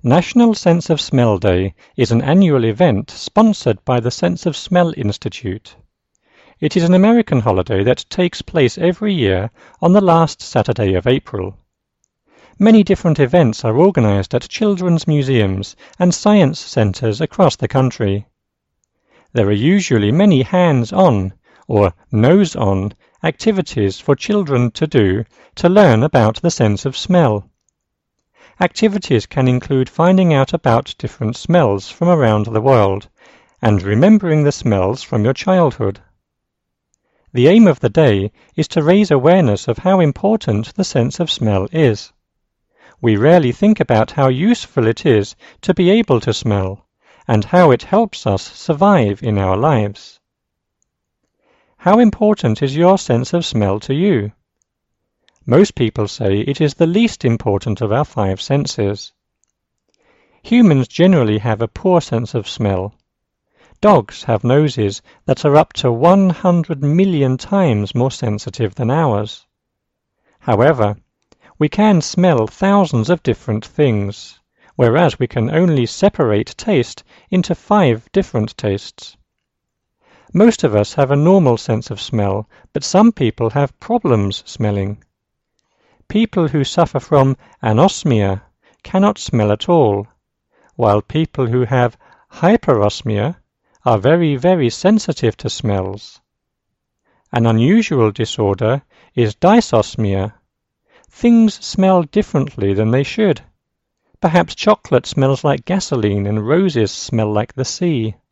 National Sense of Smell Day is an annual event sponsored by the Sense of Smell Institute. It is an American holiday that takes place every year on the last Saturday of April. Many different events are organized at children's museums and science centers across the country. There are usually many hands-on or nose-on activities for children to do to learn about the sense of smell. Activities can include finding out about different smells from around the world and remembering the smells from your childhood. The aim of the day is to raise awareness of how important the sense of smell is. We rarely think about how useful it is to be able to smell and how it helps us survive in our lives. How important is your sense of smell to you? Most people say it is the least important of our 5 senses. Humans generally have a poor sense of smell. Dogs have noses that are up to 100 million times more sensitive than ours. However, we can smell thousands of different things, whereas we can only separate taste into 5 different tastes. Most of us have a normal sense of smell, but some people have problems smelling. People who suffer from anosmia cannot smell at all, while people who have hyperosmia are very, very sensitive to smells. An unusual disorder is dysosmia. Things smell differently than they should. Perhaps chocolate smells like gasoline and roses smell like the sea.